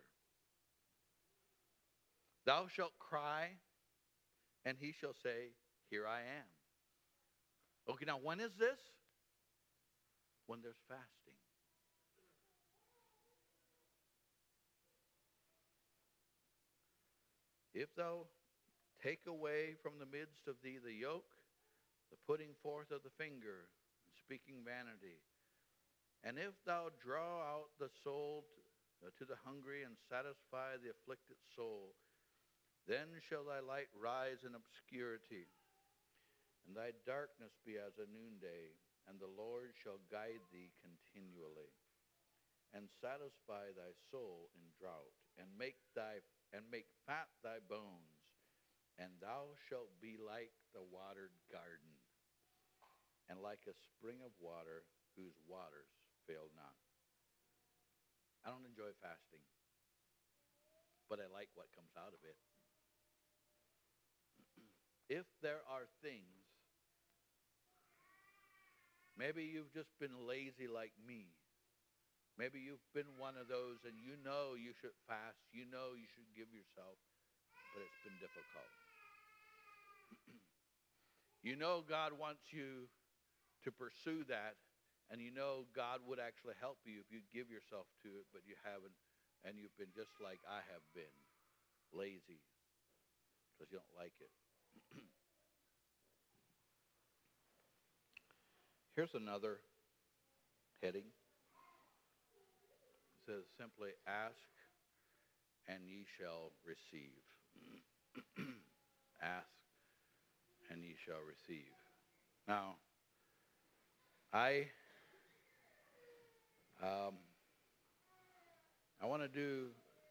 Thou shalt cry, and he shall say, here I am. Okay, now when is this? When there's fasting. If thou take away from the midst of thee the yoke, the putting forth of the finger, and speaking vanity, and if thou draw out the soul to the hungry and satisfy the afflicted soul, then shall thy light rise in obscurity, and thy darkness be as a noonday, and the Lord shall guide thee continually, and satisfy thy soul in drought, and make fat thy bones, and thou shalt be like the watered garden, and like a spring of water whose waters fail not. I don't enjoy fasting, but I like what comes out of it. If there are things, maybe you've just been lazy like me. Maybe you've been one of those and you know you should fast, you know you should give yourself, but it's been difficult. You know God wants you to pursue that, and you know God would actually help you if you give yourself to it, but you haven't, and you've been just like I have been, lazy, because you don't like it. Here's another heading. It says simply, ask and ye shall receive. Ask and ye shall receive. Now, I want to do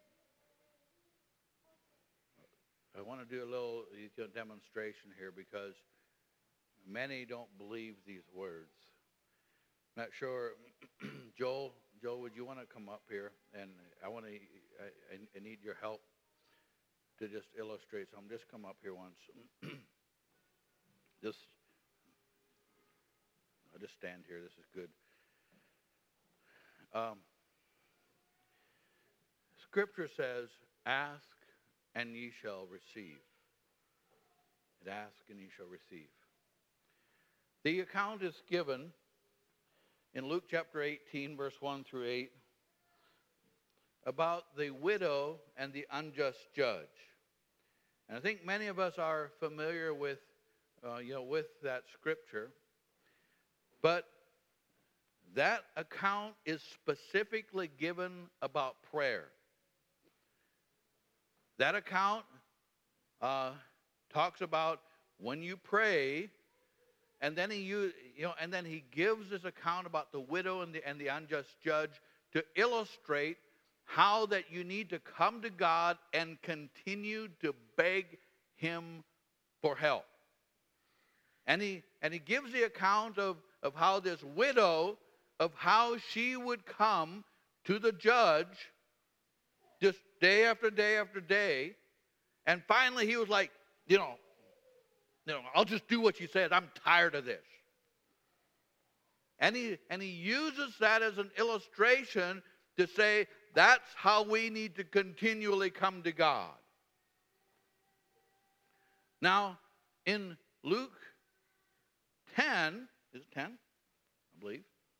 a little demonstration here because many don't believe these words. Not sure, Joel, would you want to come up here? And I need your help. to just illustrate something. Just come up here once. I'll just stand here. This is good. Scripture says, ask and ye shall receive. Ask and ye shall receive. The account is given in Luke chapter 18, verse 1 through 8, about the widow and the unjust judge. And I think many of us are familiar with, with that scripture. But that account is specifically given about prayer. That account talks about when you pray, and then he gives this account about the widow and the unjust judge to illustrate how that you need to come to God and continue to beg Him for help. And he gives the account of how this widow, of how she would come to the judge just day after day after day. And finally he was like, I'll just do what you said. I'm tired of this. And he uses that as an illustration to say that's how we need to continually come to God. Now, in Luke 10, is it 10? I believe.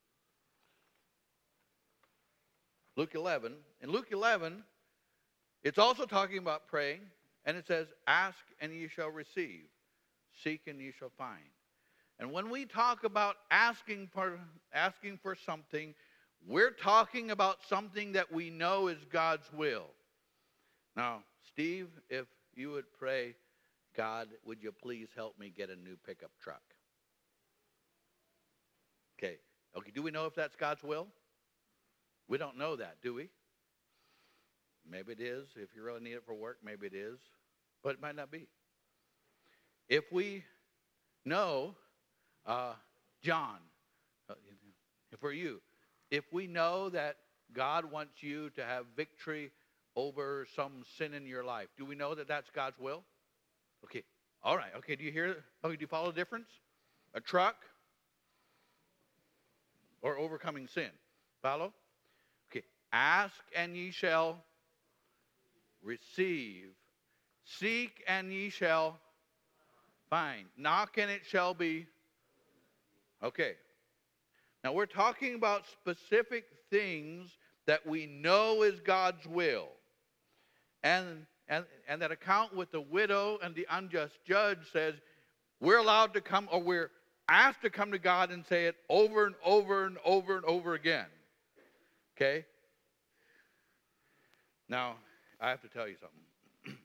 Luke 11. In Luke 11, it's also talking about praying, and it says, ask and ye shall receive. Seek and ye shall find. And when we talk about asking for something, we're talking about something that we know is God's will. Now, Steve, if you would pray, God, would you please help me get a new pickup truck? Okay, do we know if that's God's will? We don't know that, do we? Maybe it is. If you really need it for work, maybe it is. But it might not be. If we know, John, for you, if we know that God wants you to have victory over some sin in your life, do we know that that's God's will? Okay, all right. Okay, do you hear? Okay, do you follow the difference? A truck or overcoming sin? Follow? Okay, ask and ye shall receive. Seek and ye shall find. Knock and it shall be. Okay. Now we're talking about specific things that we know is God's will. And that account with the widow and the unjust judge says we're allowed to come, or we're asked to come to God and say it over and over and over and over again. Okay? Now, I have to tell you something.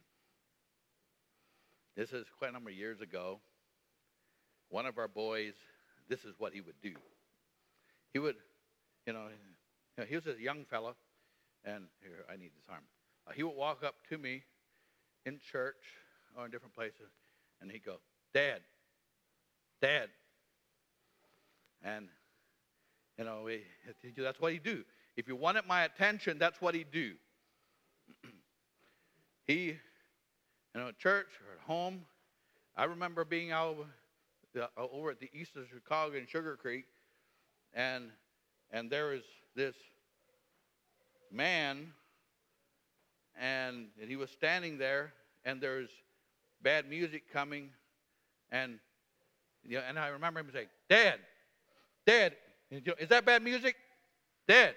This is quite a number of years ago. One of our boys, this is what he would do. He would, he was a young fella, and here, I need this arm. He would walk up to me in church or in different places, and he'd go, Dad. And, that's what he'd do. If you wanted my attention, that's what he'd do. He, at church or at home, I remember being out over at the east of Chicago in Sugar Creek, and there was this man, and he was standing there, and there's bad music coming, and I remember him saying, Dad, is that bad music? Dad.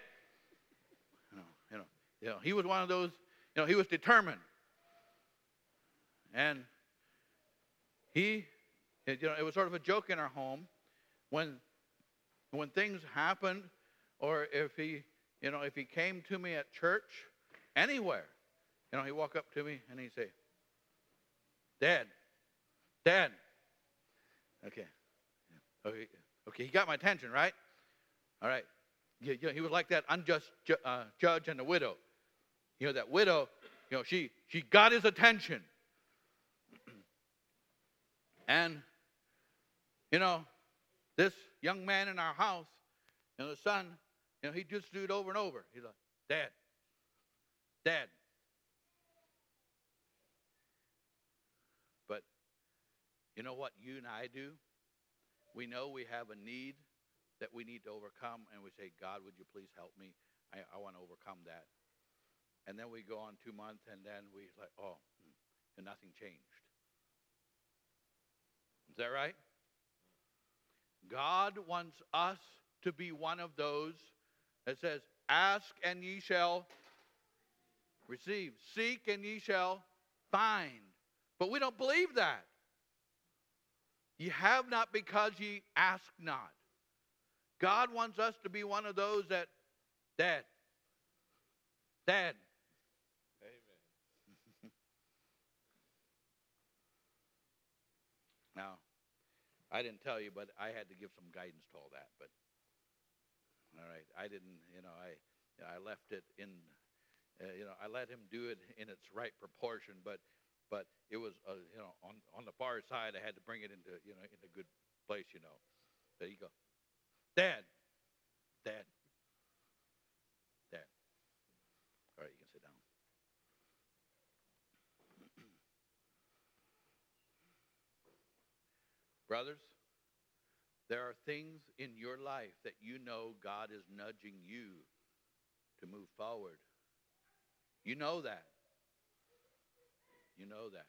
He was one of those, he was determined. And it was sort of a joke in our home when things happened, or if he came to me at church, anywhere, he'd walk up to me and he'd say, Dad. Okay, he got my attention, right? All right. He was like that unjust judge and the widow. That widow, she got his attention. And, this young man in our house, the son, he just do it over and over. He's like, Dad. You know what you and I do? We know we have a need that we need to overcome, and we say, God, would you please help me? I want to overcome that. And then we go on 2 months, and then we like, and nothing changed. Is that right? God wants us to be one of those that says, ask and ye shall receive. Seek and ye shall find. But we don't believe that. Ye have not because ye ask not. God wants us to be one of those that, Dad. Amen. Now, I didn't tell you, but I had to give some guidance to all that. But all right, I didn't. I left it in. I let him do it in its right proportion, but it was on the far side. I had to bring it into in a good place. There you go, Dad. All right, you can sit down. Brothers, there are things in your life that you know God is nudging you to move forward. You know that. You know that.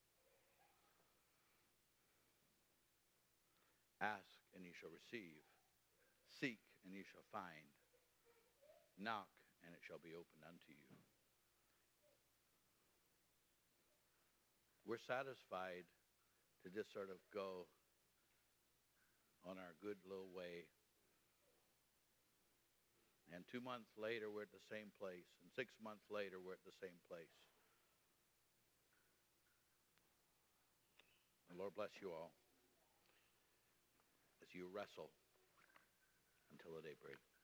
Ask and you shall receive. Seek and you shall find. Knock and it shall be opened unto you. We're satisfied to just sort of go on our good little way. And 2 months later, we're at the same place. And 6 months later, we're at the same place. The Lord bless you all as you wrestle until the day break.